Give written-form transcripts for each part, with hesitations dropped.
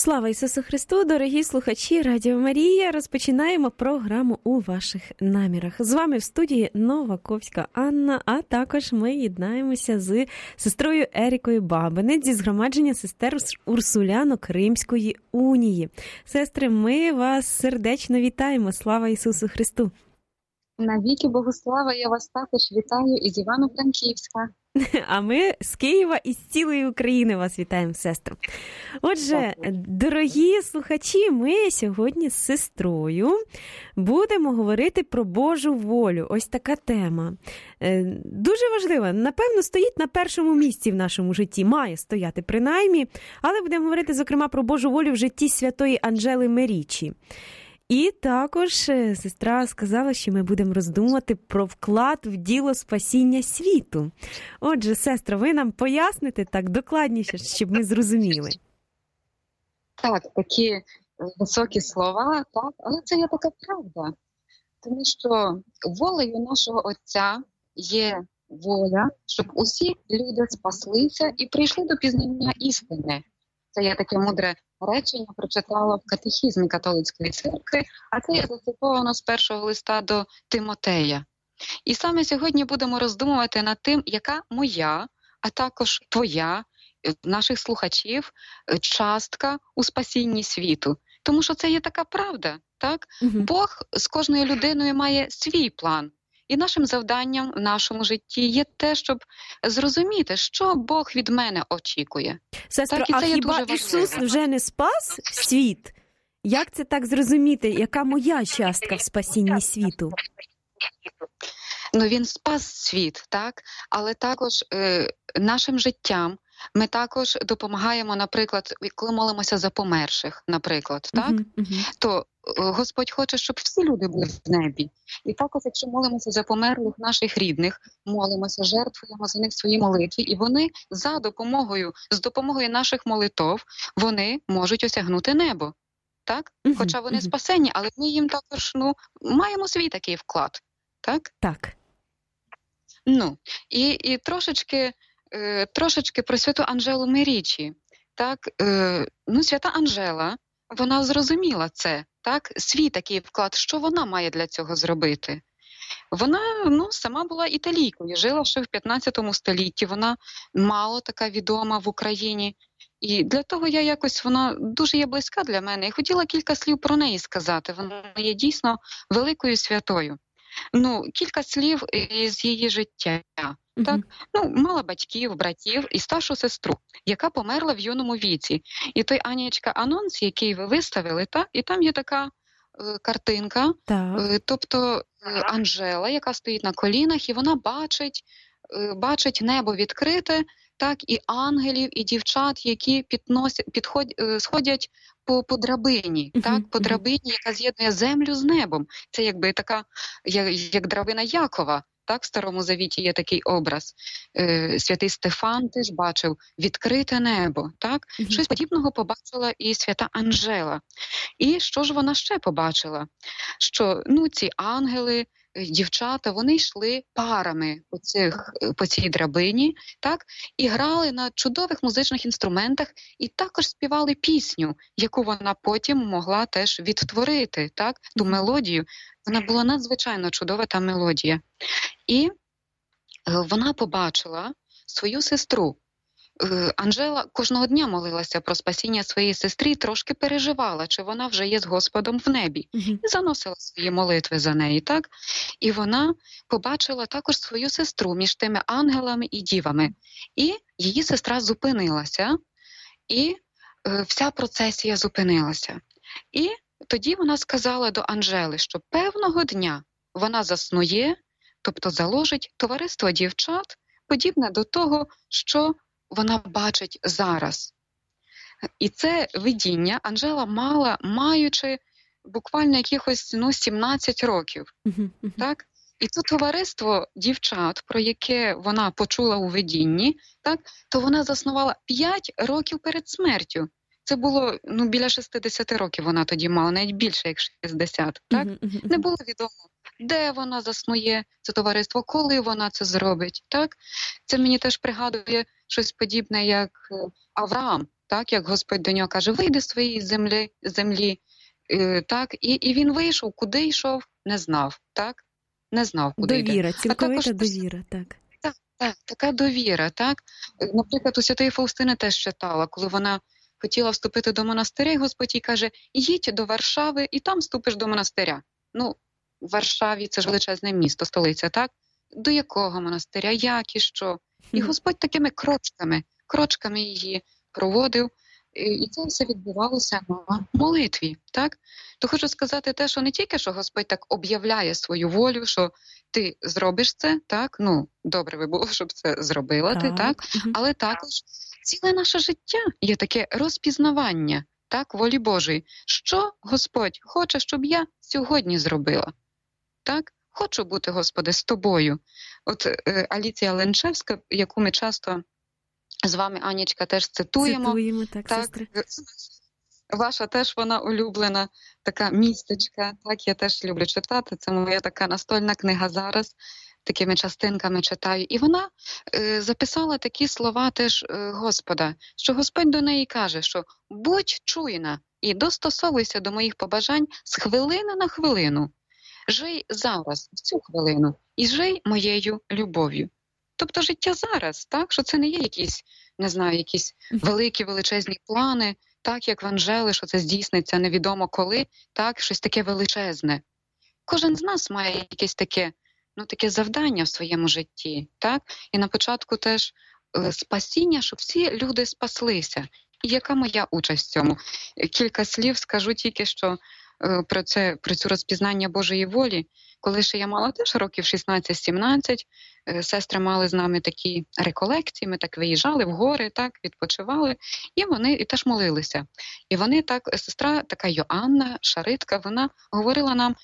Слава Ісусу Христу, дорогі слухачі Радіо Марія. Розпочинаємо програму «У ваших намірах». З вами в студії Новаковська Анна, а також ми єднаємося з сестрою Ерікою Бабинець зі згромадження сестер Урсулянок Римської унії. Сестри, ми вас сердечно вітаємо. Слава Ісусу Христу! Навіки Богослава, я вас також вітаю із Івано-Франківська. А ми з Києва і з цілої України вас вітаємо, сестру. Отже, дорогі слухачі, ми сьогодні з сестрою будемо говорити про Божу волю. Ось така тема. Дуже важлива. Напевно, стоїть на першому місці в нашому житті. Має стояти принаймні. Але будемо говорити, зокрема, про Божу волю в житті святої Анжели Мерічі. І також сестра сказала, що ми будемо роздумувати про вклад в діло спасіння світу. Отже, сестра, ви нам поясните так докладніше, щоб ми зрозуміли. Так, такі високі слова, так, але це є така правда. Тому що волею нашого Отця є воля, щоб усі люди спаслися і прийшли до пізнання істини. Це я таке мудре речення прочитала в катехізмі католицької церкви, а це є зацитовано з першого листа до Тимотея. І саме сьогодні будемо роздумувати над тим, яка моя, а також твоя, наших слухачів, частка у спасінні світу. Тому що це є така правда, так? Бог з кожною людиною має свій план. І нашим завданням в нашому житті є те, щоб зрозуміти, що Бог від мене очікує. Сестро, так, а хіба Ісус вже не спас світ? Як це так зрозуміти? Яка моя частка в спасінні світу? Ну, він спас світ, так? Але також нашим життям ми також допомагаємо, наприклад, коли молимося за померших, наприклад, так? То Господь хоче, щоб всі люди були в небі. І також, якщо молимося за померлих наших рідних, молимося, жертвуємо за них свої молитві, і вони з допомогою наших молитов, вони можуть осягнути небо. Так? Хоча вони спасені, але ми їм також, маємо свій такий вклад. Так? Так. І трошечки про святу Анжелу Мерічі. Так? Свята Анжела, вона зрозуміла це, так? Свій такий вклад, що вона має для цього зробити. Вона, сама була італійкою, жила ще в 15 столітті, вона мало така відома в Україні. І для того вона дуже є близька для мене. Я хотіла кілька слів про неї сказати. Вона є дійсно великою святою. Кілька слів із її життя. Так? Мала батьків, братів і старшу сестру, яка померла в юному віці. І той Анічка анонс, який ви виставили, і там є така картинка, тобто Анжела, яка стоїть на колінах, і вона бачить небо відкрите, так, і ангелів, і дівчат, які сходять по драбині, так, по драбині, яка з'єднує землю з небом. Це якби така, як драбина Якова. Так, в Старому Завіті є такий образ. Святий Стефан теж бачив відкрите небо. Так? Щось подібного побачила і свята Анжела. І що ж вона ще побачила? Що ці ангели, дівчата, вони йшли парами по цій драбині, так? І грали на чудових музичних інструментах, і також співали пісню, яку вона потім могла теж відтворити, так? Ту мелодію. Вона була надзвичайно чудова, та мелодія. І вона побачила свою сестру. Анжела кожного дня молилася про спасіння своєї сестри і трошки переживала, чи вона вже є з Господом в небі. І заносила свої молитви за неї, так? І вона побачила також свою сестру між тими ангелами і дівами. І її сестра зупинилася, і вся процесія зупинилася. І тоді вона сказала до Анжели, що певного дня вона заснує, тобто заложить товариство дівчат, подібне до того, що вона бачить зараз. І це видіння Анжела мала, маючи буквально якихось 17 років. Так? І це товариство дівчат, про яке вона почула у видінні, так, то вона заснувала 5 років перед смертю. Це було біля 60 років вона тоді мала, навіть більше, як 60. Так? Не було відомо, де вона заснує це товариство, коли вона це зробить. Так? Це мені теж пригадує щось подібне, як Авраам. так, як Господь до нього каже, вийди з своєї землі, так, і він вийшов, куди йшов, не знав, так, не знав, куди довіра, йде. цілковита довіра, так. Так, така довіра, так. Наприклад, у Святої Фаустини теж читала, коли вона хотіла вступити до монастиря, і Господь їй каже, їдь до Варшави і там вступиш до монастиря. Ну, в Варшаві це ж величезне місто, столиця, так? До якого монастиря, як і що? І Господь такими крочками її проводив, і це все відбувалося на молитві, так? То хочу сказати те, що не тільки, що Господь так об'являє свою волю, що ти зробиш це, так? Ну, добре би було, щоб це зробила ти, так? Але також ціле наше життя є таке розпізнавання, так, волі Божої. Що Господь хоче, щоб я сьогодні зробила? Так? Хочу бути, Господи, з Тобою. От Аліція Ленчевська, яку ми часто з вами, Анічка, теж цитуємо. Так, сестри. Ваша теж вона улюблена, така містечка, так, я теж люблю читати, це моя така настольна книга зараз, такими частинками читаю. І вона записала такі слова теж Господа, що Господь до неї каже, що будь чуйна і достосовуйся до моїх побажань з хвилини на хвилину. Жий зараз, в цю хвилину, і жий моєю любов'ю. Тобто життя зараз, так, що це не є якісь, не знаю, якісь великі, величезні плани, так, як в Анжели, що це здійсниться невідомо коли, так, щось таке величезне. Кожен з нас має якесь таке, ну, таке завдання в своєму житті, так, і на початку теж спасіння, щоб всі люди спаслися. І яка моя участь в цьому? Кілька слів скажу тільки, що про цю розпізнання Божої волі. Коли ще я мала теж років 16-17, сестри мали з нами такі реколекції, ми так виїжджали в гори, так, відпочивали, і вони і теж молилися. І вони так, сестра така Йоанна, Шаритка, вона говорила нам,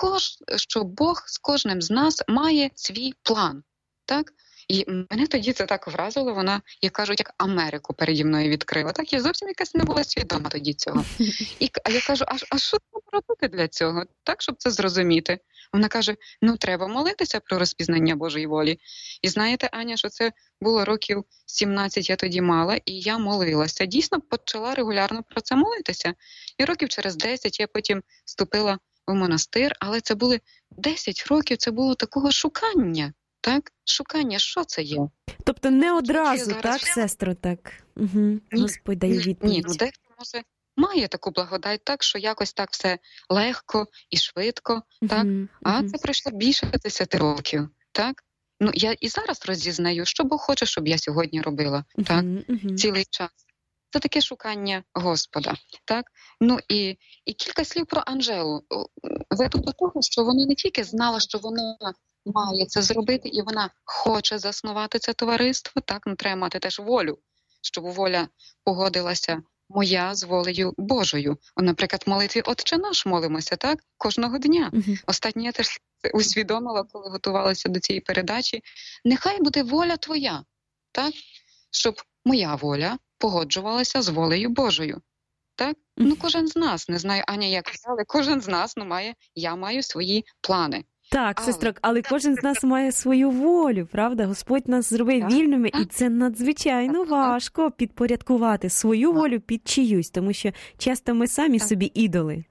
що Бог з кожним з нас має свій план, так? І мене тоді це так вразило, вона, як кажуть, як Америку переді мною відкрила. Так, я зовсім якась не була свідома тоді цього. А я кажу, а що треба робити для цього? Так, щоб це зрозуміти. Вона каже, ну треба молитися про розпізнання Божої волі. І знаєте, Аня, що це було років 17 я тоді мала, і я молилася. Дійсно, почала регулярно про це молитися. І років через 10 я потім вступила в монастир, але це були 10 років, це було такого шукання. Так, шукання, що це є? Тобто не одразу, так, сестро, так? Угу. Господь дає відповідь. Ні, ну дехто, може, має таку благодать, так, що якось так все легко і швидко, так? А це пройшло більше 10 років, так? Ну, я і зараз розізнаю, що Бог хоче, щоб я сьогодні робила, так? Цілий час. Це таке шукання Господа, так? Ну і кілька слів про Анжелу. Веду до того, що вона не тільки знала, що вона має це зробити, і вона хоче заснувати це товариство, так, ну треба мати теж волю, щоб воля погодилася моя з волею Божою. Наприклад, в молитві «Отче наш» молимося, так, кожного дня. Останнє я теж усвідомила, коли готувалася до цієї передачі. Нехай буде воля твоя, так, щоб моя воля погоджувалася з волею Божою. Так? Ну, кожен з нас, не знаю, Аня, як казали, кожен з нас, я маю свої плани. Так, сестро, але кожен з нас має свою волю, правда? Господь нас зробив вільними, і це надзвичайно важко підпорядкувати свою волю під чиюсь, тому що часто ми самі собі ідоли.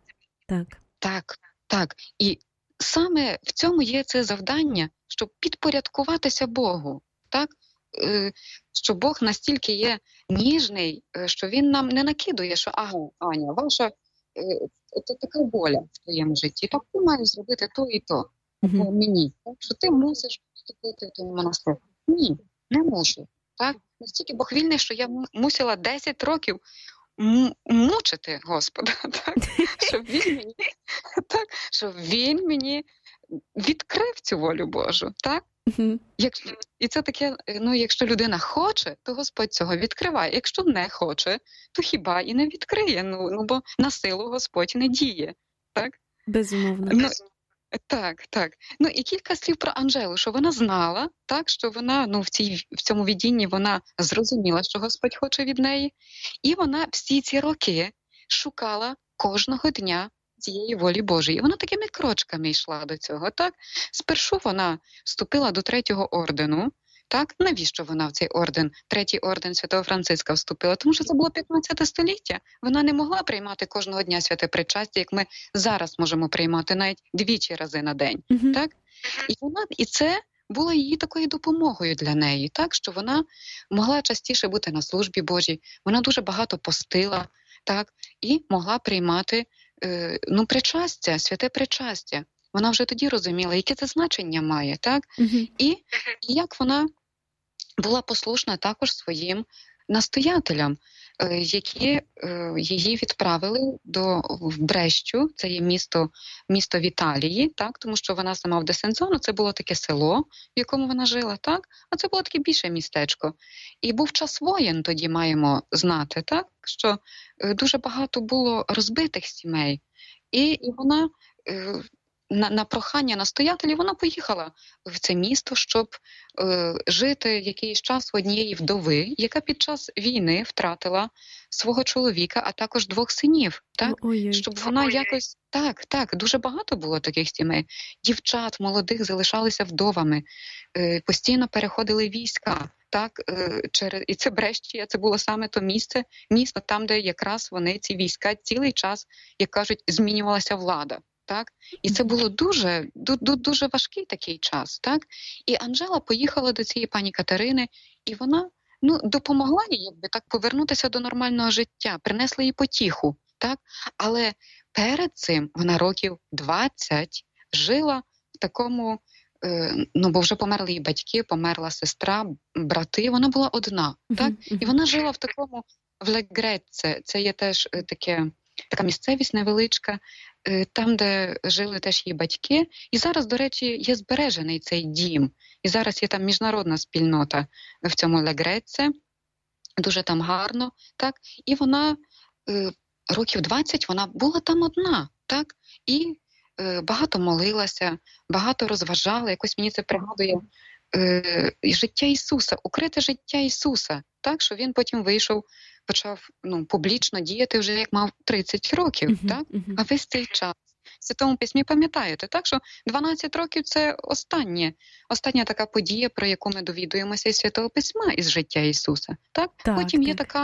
Так. І саме в цьому є це завдання, щоб підпорядкуватися Богу, так? Що Бог настільки є ніжний, що Він нам не накидує, що Аня, ваша це така воля в твоєму житті, так ти маєш зробити то і то. Мені, так, що ти мусиш вступити в той монастир. Ні, не можу. Так? Настільки Бог вільний, що я мусила 10 років мучити Господа, так? Щоб він мені відкрив цю волю Божу. Так? І це таке, ну, якщо людина хоче, то Господь цього відкриває. Якщо не хоче, то хіба і не відкриє, ну бо на силу Господь не діє. Так? Безумовно. Так. Ну і кілька слів про Анжелу, що вона знала, так, що вона, ну, в цьому видінні вона зрозуміла, що Господь хоче від неї, і вона всі ці роки шукала кожного дня цієї волі Божої. Вона такими крочками йшла до цього, так? Спершу вона вступила до 3-го ордену, Так, навіщо вона в цей орден, третій орден Святого Франциска вступила? Тому що це було 15 століття. Вона не могла приймати кожного дня святе причастя, як ми зараз можемо приймати навіть 2 рази на день. Так? І це було її такою допомогою для неї, так, що вона могла частіше бути на службі Божій, вона дуже багато постила, так, і могла приймати причастя, святе причастя. Вона вже тоді розуміла, яке це значення має, так, і як вона була послушна також своїм настоятелям, які її відправили в Брещу, це є місто в Італії, так, тому що вона сама в Десензоно, це було таке село, в якому вона жила, так, а це було таке більше містечко. І був час воєн, тоді маємо знати, так, що дуже багато було розбитих сімей, і вона на прохання настоятелів вона поїхала в це місто, щоб жити якийсь час в однієї вдови, яка під час війни втратила свого чоловіка, а також 2 синів. Так? Щоб вона якось... Так, дуже багато було таких сімей. Дівчат молодих залишалися вдовами, постійно переходили війська. Так, і це Брещія, це було саме то місто там, де якраз вони, ці війська, цілий час, як кажуть, змінювалася влада. Так? І це було дуже важкий такий час. Так? І Анжела поїхала до цієї пані Катерини, і вона допомогла їй повернутися до нормального життя, принесла їй потіху. Так? Але перед цим вона років 20 жила в такому, бо вже померли її батьки, померла сестра, брати, вона була одна. Так? І вона жила в такому, в Легреце, це є теж така місцевість невеличка, там, де жили теж її батьки. І зараз, до речі, є збережений цей дім. І зараз є там міжнародна спільнота в цьому Легреце. Дуже там гарно. Так? І вона років 20 вона була там одна. Так? І багато молилася, багато розважала. Якось мені це пригадує життя Ісуса, укрите життя Ісуса. Так? Що він потім почав публічно діяти вже як мав 30 років, так? А весь цей час в Святому Письмі пам'ятаєте, так? Що 12 років – це остання така подія, про яку ми довідуємося із Святого Письма, із життя Ісуса, так? Потім є така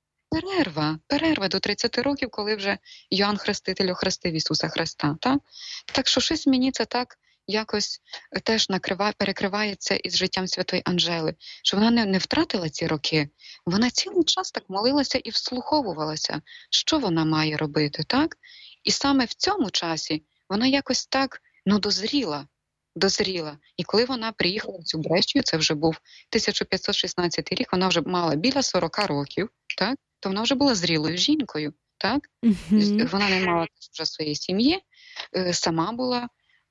перерва до 30 років, коли вже Йоанн Хреститель охрестив Ісуса Христа, так? Так що щось мені це так якось теж перекривається із життям святої Анжели, що вона не втратила ці роки, вона цілий час так молилася і вслуховувалася, що вона має робити, так? І саме в цьому часі вона якось так, дозріла. І коли вона приїхала в цю Брещію, це вже був 1516 рік, вона вже мала біля 40 років, так? То вона вже була зрілою жінкою, так? Вона не мала вже своєї сім'ї, сама була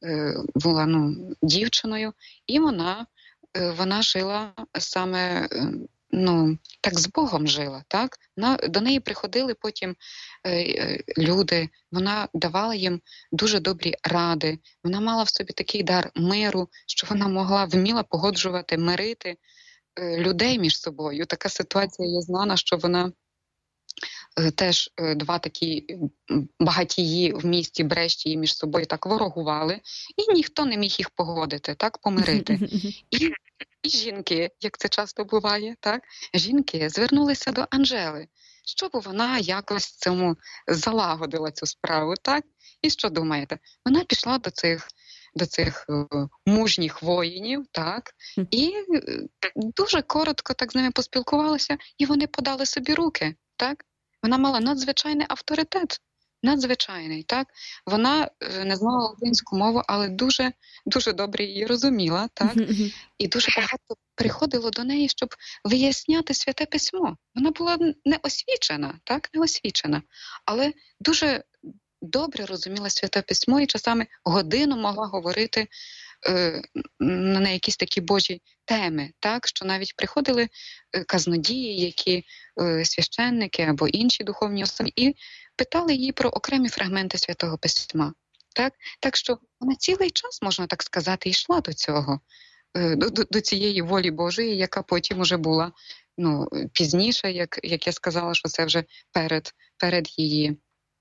дівчиною, і вона жила саме, так з Богом жила, так? До неї приходили потім люди, вона давала їм дуже добрі ради, вона мала в собі такий дар миру, що вона вміла погоджувати, мирити людей між собою. Така ситуація є знана, що вона теж 2 такі багатії в місті Брешті між собою так ворогували, і ніхто не міг їх погодити, так, помирити. І жінки, як це часто буває, так, жінки звернулися до Анжели, щоб вона якось цьому залагодила цю справу, так? І що думаєте? Вона пішла до цих мужніх воїнів, так, і дуже коротко так з ними поспілкувалася, і вони подали собі руки, так? Вона мала надзвичайний авторитет, надзвичайний, так? Вона не знала латинську мову, але дуже, дуже добре її розуміла, так? І дуже багато приходило до неї, щоб виясняти Святе Письмо. Вона була неосвічена, так? Неосвічена, але дуже добре розуміла Святе Письмо і часами годину могла говорити на якісь такі Божі теми, так, що навіть приходили казнодії, які священники або інші духовні особи, і питали її про окремі фрагменти Святого Письма. Так що вона цілий час, можна так сказати, йшла до цього, до цієї волі Божої, яка потім уже була пізніше, як я сказала, що це вже перед її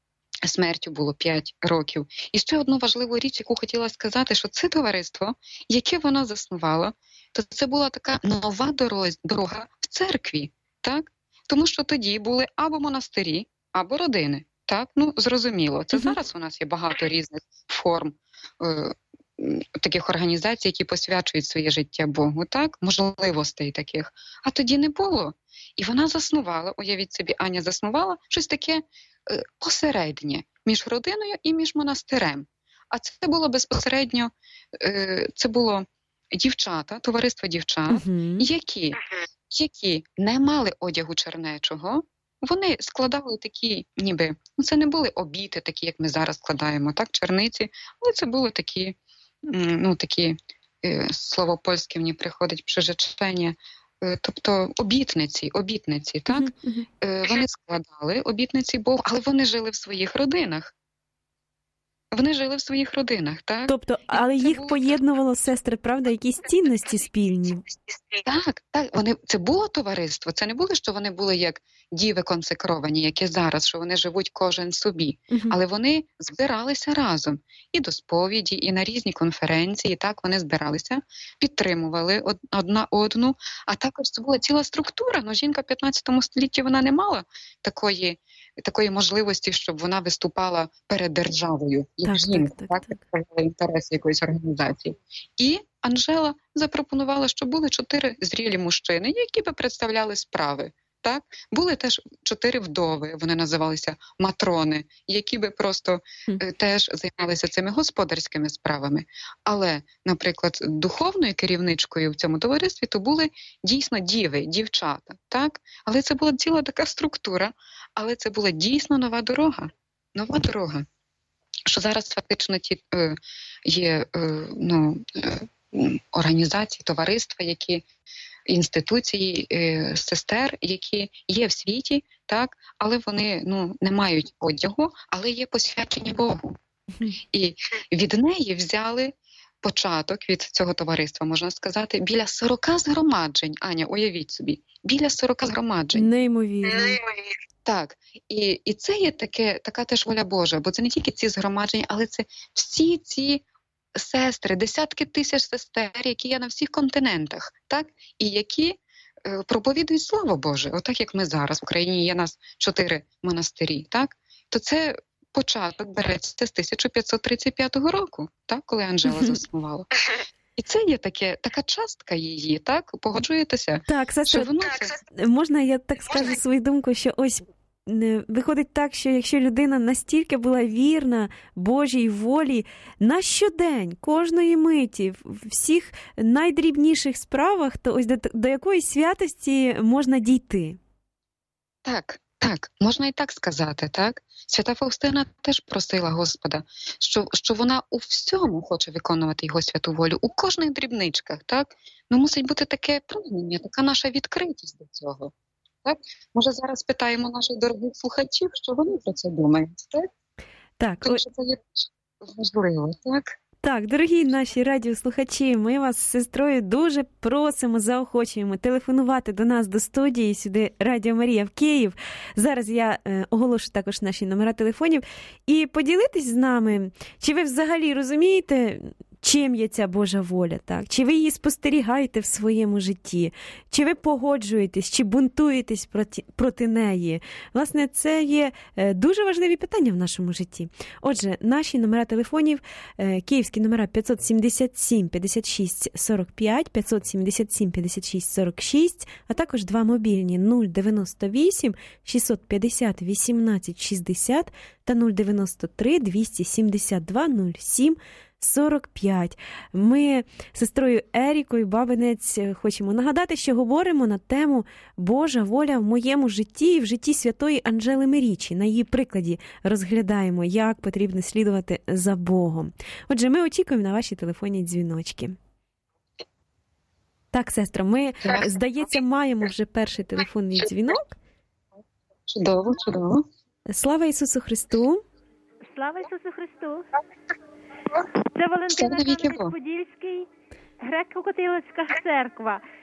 смертю було 5 років. І ще одну важливу річ, яку хотіла сказати, що це товариство, яке вона заснувала, то це була така нова дорога в церкві, так? Тому що тоді були або монастирі, або родини, так? Ну, зрозуміло. Це зараз у нас є багато різних форм таких організацій, які посвячують своє життя Богу, так? Можливостей таких. А тоді не було. І вона заснувала, уявіть собі, Аня заснувала щось таке посереднє між родиною і між монастирем. А це було безпосередньо, це було дівчата, товариство дівчат, які не мали одягу чернечого, вони складали такі, ніби, ну це не були обіти, такі, як ми зараз складаємо, так, черниці, але це були такі, ну такі, слово польське мені приходить, прижечення, тобто обітниці, так? Вони складали обітниці Богу, але вони жили в своїх родинах. Так? Тобто, але їх поєднувало, сестри, правда, якісь цінності спільні? Так. Це було товариство. Це не було, що вони були як діви консекровані, які зараз, що вони живуть кожен собі. Але вони збиралися разом. І до сповіді, і на різні конференції, так, вони збиралися, підтримували одна одну. А також це була ціла структура. Ну, жінка в 15 столітті, вона не мала такої можливості, щоб вона виступала перед державою, як жінка, так, інтереси якоїсь організації. І Анжела запропонувала, що були 4 зрілі мужчини, які би представляли справи. Так? Були теж 4 вдови, вони називалися матрони, які би просто теж займалися цими господарськими справами. Але, наприклад, духовною керівничкою в цьому товаристві то були дійсно діви, дівчата. Так? Але це була ціла така структура, але це була дійсно нова дорога. Що зараз фактично є організації, товариства, інституції сестер, які є в світі, так, але вони не мають одягу, але є посвячені Богу. І від неї взяли початок від цього товариства, можна сказати, біля 40 згромаджень. Аня, уявіть собі, біля 40 згромаджень. Неймовірно. Так, і це є така теж воля Божа, бо це не тільки ці згромадження, але це всі ці сестри, десятки тисяч сестер, які є на всіх континентах, так, і які проповідують Слово Боже. Отак, як ми зараз, в Україні є нас 4 монастирі, так, то це початок береться з 1535 року, так, коли Анжела заснувала. І це є така частка її, так? Погоджуєтеся? Так, сестра, можна я так скажу свою думку, що ось виходить так, що якщо людина настільки була вірна Божій волі на щодень, кожної миті, в всіх найдрібніших справах, то ось до якоїсь святості можна дійти. Так, можна і так сказати, так? Свята Фаустина теж просила Господа, що вона у всьому хоче виконувати його святу волю, у кожних дрібничках, так? Ну, мусить бути таке прагнення, така наша відкритість до цього. Так? Може, зараз питаємо наших дорогих слухачів, що вони про це думають, так? Так. Тому що це є важливо, так? Так, дорогі наші радіослухачі, ми вас з сестрою дуже просимо, заохочуємо телефонувати до нас до студії, сюди Радіо Марія в Київ. Зараз я оголошу також наші номера телефонів і поділитись з нами, чи ви взагалі розумієте, чим є ця Божа воля, так? Чи ви її спостерігаєте в своєму житті? Чи ви погоджуєтесь, чи бунтуєтесь проти неї? Власне, це є дуже важливі питання в нашому житті. Отже, наші номера телефонів, київські номера 577 56 45, 577 56 46, а також 2 мобільні 098 650 18 60 та 093 272 07 45. Ми з сестрою Ерікою Бабинець хочемо нагадати, що говоримо на тему «Божа воля в моєму житті» і в житті святої Анжели Мерічі. На її прикладі розглядаємо, як потрібно слідувати за Богом. Отже, ми очікуємо на ваші телефонні дзвіночки. Так, сестра, ми, здається, маємо вже перший телефонний дзвінок. Чудово. Слава Ісусу Христу! Слава Ісусу Христу! Це Валентина Кам'янець-Подільський, греко-католицька церква.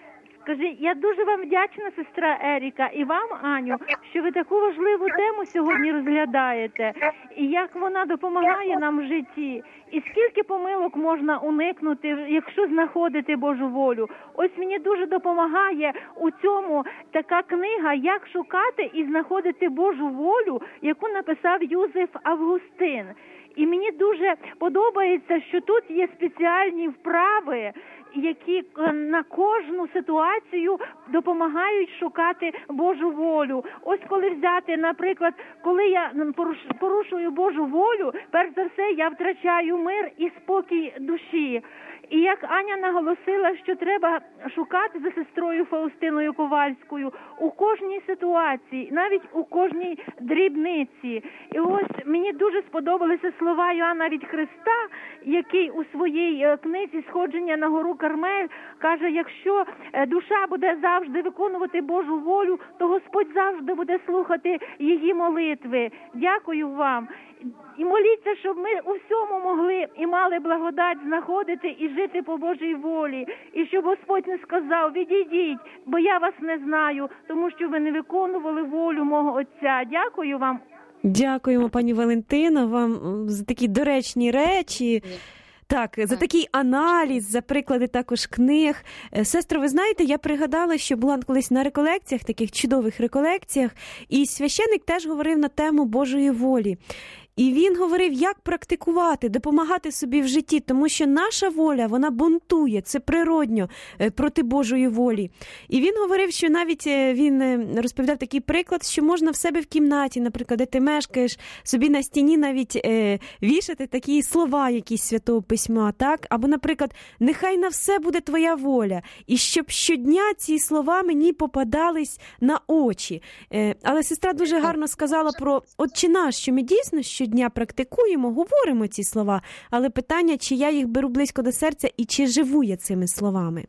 Скажи, я дуже вам вдячна, сестра Еріка, і вам, Аню, що ви таку важливу тему сьогодні розглядаєте, і як вона допомагає нам в житті, і скільки помилок можна уникнути, якщо знаходити Божу волю. Ось мені дуже допомагає у цьому така книга «Як шукати і знаходити Божу волю», яку написав Юзеф Августин. І мені дуже подобається, що тут є спеціальні вправи, які на кожну ситуацію допомагають шукати Божу волю. Ось коли взяти, наприклад, коли я порушую Божу волю, перш за все я втрачаю мир і спокій душі. І як Аня наголосила, що треба шукати за сестрою Фаустиною Ковальською у кожній ситуації, навіть у кожній дрібниці. І ось мені дуже сподобалися слова Йоанна від Христа, який у своїй книзі «Сходження на гору Кармель» каже, якщо душа буде завжди виконувати Божу волю, то Господь завжди буде слухати її молитви. Дякую вам. І моліться, щоб ми у всьому могли і мали благодать знаходити і жити по Божій волі. І щоб Господь не сказав, відійдіть, бо я вас не знаю, тому що ви не виконували волю мого Отця. Дякую вам. Дякуємо, пані Валентино, вам за такі доречні речі. Так, за такий аналіз, за приклади також книг. Сестро, ви знаєте, я пригадала, що була колись на реколекціях, таких чудових реколекціях, і священик теж говорив на тему Божої волі. І він говорив, як практикувати, допомагати собі в житті, тому що наша воля, вона бунтує, це природньо проти Божої волі. І він говорив, що навіть він розповідав такий приклад, що можна в себе в кімнаті, наприклад, де ти мешкаєш, собі на стіні навіть вішати такі слова якісь Святого Письма, так? Або, наприклад, нехай на все буде твоя воля, і щоб щодня ці слова мені попадались на очі. Але сестра дуже гарно сказала про «Отче наш», що ми дійсно щодня практикуємо, говоримо ці слова, але питання, чи я їх беру близько до серця і чи живу я цими словами.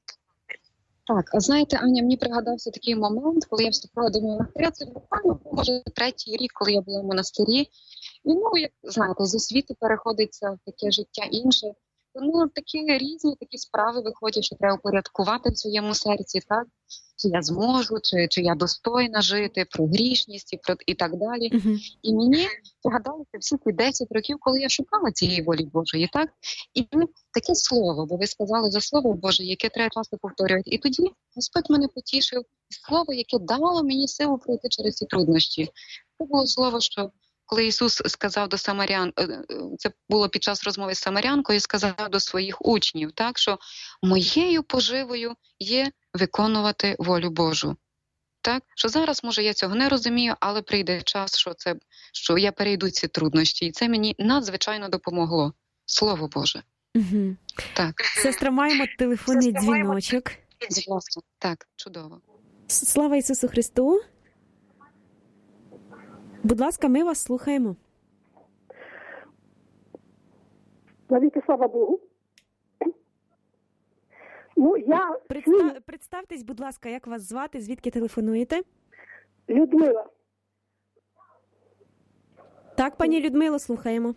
Так, а знаєте, Аня, мені пригадався такий момент, коли я вступала до монастиря, це буквально, може, 3-й рік, коли я була в монастирі, і, як знаєте, з освіти переходиться в таке життя інше, такі різні такі справи виходять, що треба упорядкувати в своєму серці, так? Чи я зможу, чи я достойна жити, про грішність і так далі. І мені пригадалося всі ті 10 років, коли я шукала цієї волі Божої, так? І таке слово, бо ви сказали за Слово Боже, яке треба часто повторювати. І тоді Господь мене потішив, слово, яке дало мені силу пройти через ці труднощі. Це було слово, що коли Ісус сказав до самарян, це було під час розмови з самарянкою, сказав до своїх учнів, так, що моєю поживою є виконувати волю Божу. Так, що зараз, може, я цього не розумію, але прийде час, що я перейду ці труднощі. І це мені надзвичайно допомогло. Слово Боже. Угу. Так. Сестра, маємо телефонний дзвіночок. Так, чудово. Слава Ісусу Христу! Будь ласка, ми вас слухаємо. Навіки слава Богу. Представтесь, будь ласка, як вас звати, звідки телефонуєте? Людмила. Так, пані Людмило, слухаємо.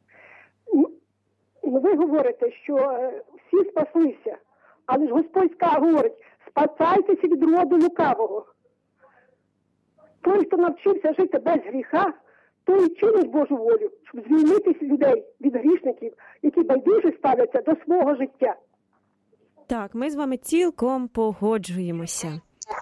Ви говорите, що всі спаслися, але ж Господь говорить, спасайтеся від роду лукавого. Той, хто навчився жити без гріха, той чинить Божу волю, щоб звільнити людей від грішників, які байдуже ставляться до свого життя. Так, ми з вами цілком погоджуємося.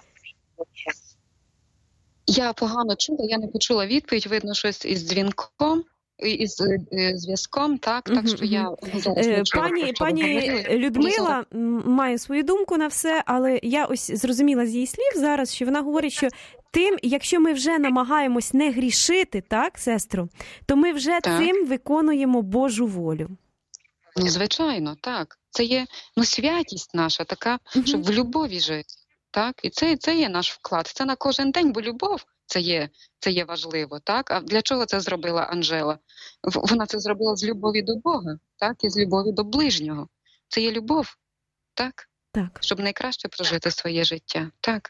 Я погано чула, я не почула відповідь, видно щось із дзвінком, із зв'язком, так що я зараз не чула. Пані Людмила має свою думку на все, але я ось зрозуміла з її слів зараз, що вона говорить, що якщо ми вже намагаємось не грішити, так, сестру, то ми вже цим виконуємо Божу волю. Звичайно, так. Це є святість наша така, щоб в любові жити. Так? І це є наш вклад. Це на кожен день, бо любов це є важливо. Так? А для чого це зробила Анжела? Вона це зробила з любові до Бога, так? І з любові до ближнього. Це є любов, так? Так. Щоб найкраще прожити своє життя. Так.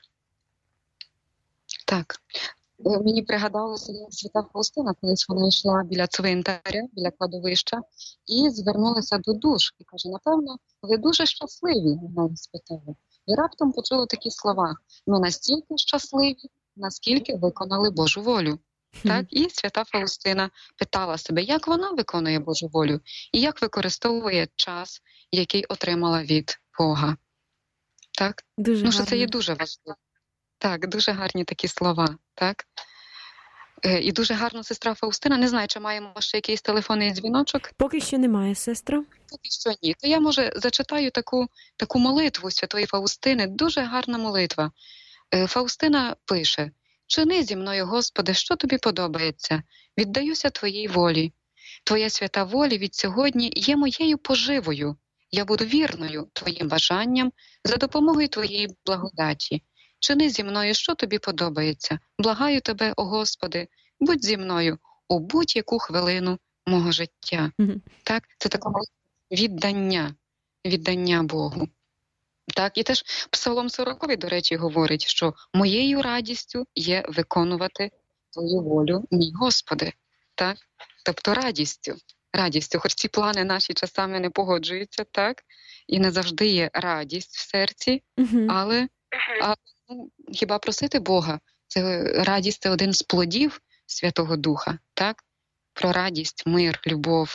Так. Мені пригадалося, як свята Фаустина, колись вона йшла біля цвинтаря, біля кладовища, і звернулася до душ. І каже, напевно, ви дуже щасливі, вона спитала. і раптом почула такі слова: ми настільки щасливі, наскільки виконали Божу волю. Так, і свята Фаустина питала себе, як вона виконує Божу волю і як використовує час, який отримала від Бога. Так? Дуже Що це є гарно. дуже важливо. Так, дуже гарні такі слова. Так? І дуже гарно сестра Фаустина. Не знаю, чи маємо ще якийсь телефонний дзвіночок. Поки що немає, сестро. Поки що ні. То я, може, зачитаю таку молитву святої Фаустини. Дуже гарна молитва. Фаустина пише: «Чини зі мною, Господи, що тобі подобається. Віддаюся Твоїй волі. Твоя свята воля від сьогодні є моєю поживою. Я буду вірною Твоїм бажанням за допомогою Твоєї благодаті. Чини зі мною, що тобі подобається. Благаю Тебе, о Господи, будь зі мною у будь-яку хвилину мого життя». Так? Це таке віддання Богу. Так, і теж Псалом 40, до речі, говорить, що моєю радістю є виконувати Твою волю, мій Господи. Так? Тобто радістю, хоч ці плани наші часами не погоджуються, так? І не завжди є радість в серці, але хіба просити Бога? Радість – це один з плодів Святого Духа, так? Про радість, мир, любов.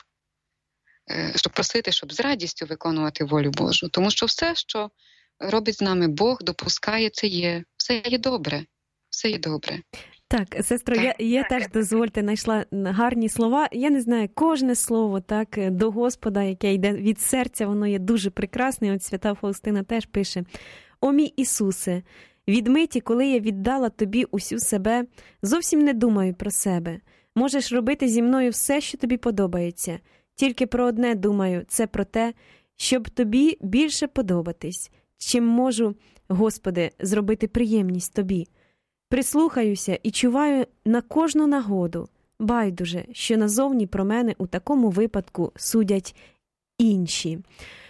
Щоб просити, щоб з радістю виконувати волю Божу. Тому що все, що робить з нами Бог, допускає, все є добре. Все є добре. Так, сестро, я теж, дозвольте, знайшла гарні слова. Я не знаю, кожне слово так до Господа, яке йде від серця, воно є дуже прекрасне. От свята Фаустина теж пише: «О мій Ісусе, від миті, коли я віддала Тобі усю себе, зовсім не думаю про себе. Можеш робити зі мною все, що Тобі подобається. Тільки про одне думаю, це про те, щоб Тобі більше подобатись. Чим можу, Господи, зробити приємність Тобі. Прислухаюся і чуваю на кожну нагоду. Байдуже, що назовні про мене у такому випадку судять інші».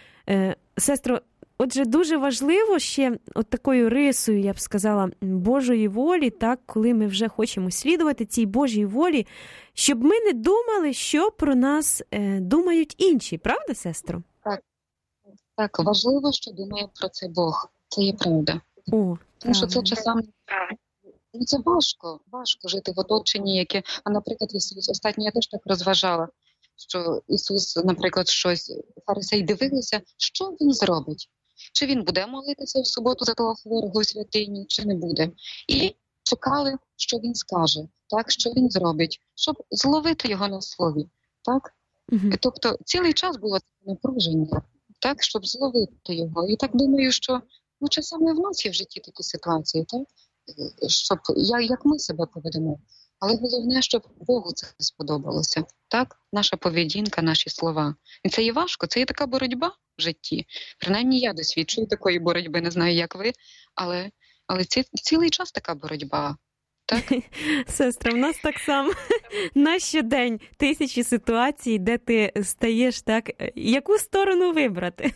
Сестро, отже, дуже важливо ще от такою рисою, я б сказала, Божої волі, так, коли ми вже хочемо слідувати цій Божій волі, щоб ми не думали, що про нас думають інші. Правда, сестро? Так, важливо, що думає про це Бог. Це є правда. Тому що це часами... Це важко жити в оточенні, яке... А, наприклад, Ісус, останнє я теж так розважала, що Ісус, наприклад, щось, фарисеї дивилися, що Він зробить. Чи Він буде молитися в суботу за того хворого у святині, чи не буде. І чекали, що Він скаже, так, що Він зробить, щоб зловити Його на слові. Так? Тобто цілий час було таке напруження, так, щоб зловити Його. І так думаю, що часами в нас є в житті такі ситуації, так? Щоб як ми себе поведемо. Але головне, щоб Богу це сподобалося. Так? Наша поведінка, наші слова. І це є важко, це є така боротьба в житті. Принаймні я досвідчую такої боротьби, не знаю, як ви, але цілий час така боротьба. Так? Сестра, в нас так само на щодень тисячі ситуацій, де ти стаєш так, яку сторону вибрати?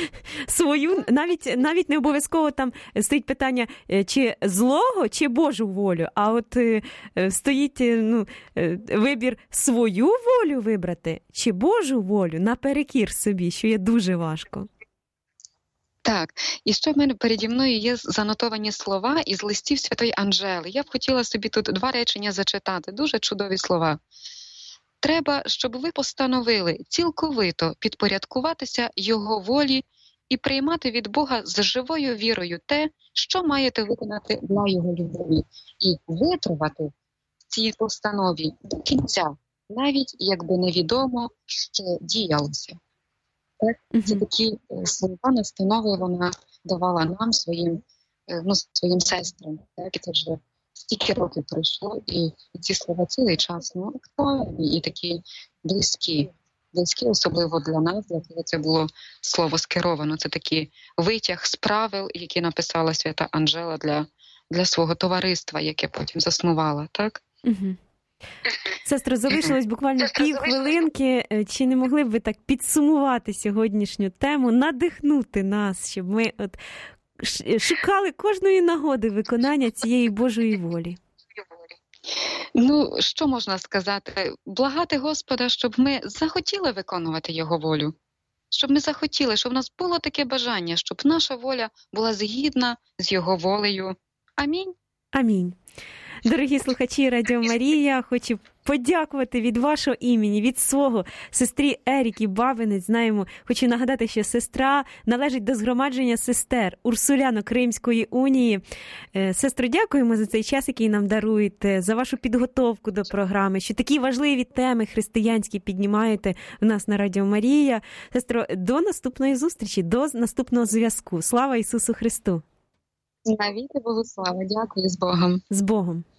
Свою, навіть не обов'язково там стоїть питання, чи злого, чи Божу волю, а от стоїть вибір свою волю вибрати, чи Божу волю наперекір собі, що є дуже важко. Так, і ще в мене переді мною є занотовані слова із листів святої Анжели. Я б хотіла собі тут 2 речення зачитати, дуже чудові слова. «Треба, щоб ви постановили цілковито підпорядкуватися Його волі і приймати від Бога з живою вірою те, що маєте виконати для Його любові, і витривати в цій постанові до кінця, навіть якби невідомо, що діялося». Так? Це такі слова, настанови вона давала нам, своїм сестрам. Так? І це вже стільки років пройшло, і ці слова цілий час актуальні і такі близькі, особливо для нас, для кого це було слово скеровано. Це такий витяг з правил, які написала свята Анжела для свого товариства, яке потім заснувала. Так? Сестро, залишилось буквально півхвилинки. Чи не могли б ви так підсумувати сьогоднішню тему, надихнути нас, щоб ми шукали кожної нагоди виконання цієї Божої волі? Що можна сказати? Благати Господа, щоб ми захотіли виконувати Його волю. щоб ми захотіли, щоб в нас було таке бажання, щоб наша воля була згідна з його волею. Амінь. Амінь. Дорогі слухачі Радіо Марія, хочу подякувати від вашого імені, від свого сестрі Еріки Бабинець. Знаємо, хочу нагадати, що сестра належить до згромадження сестер Урсуляно-Кримської унії. Сестро, дякуємо за цей час, який нам даруєте, за вашу підготовку до програми, що такі важливі теми християнські піднімаєте в нас на Радіо Марія. Сестро, до наступної зустрічі, до наступного зв'язку. Слава Ісусу Христу! Навіки Богу слава. Дякую, з Богом. З Богом.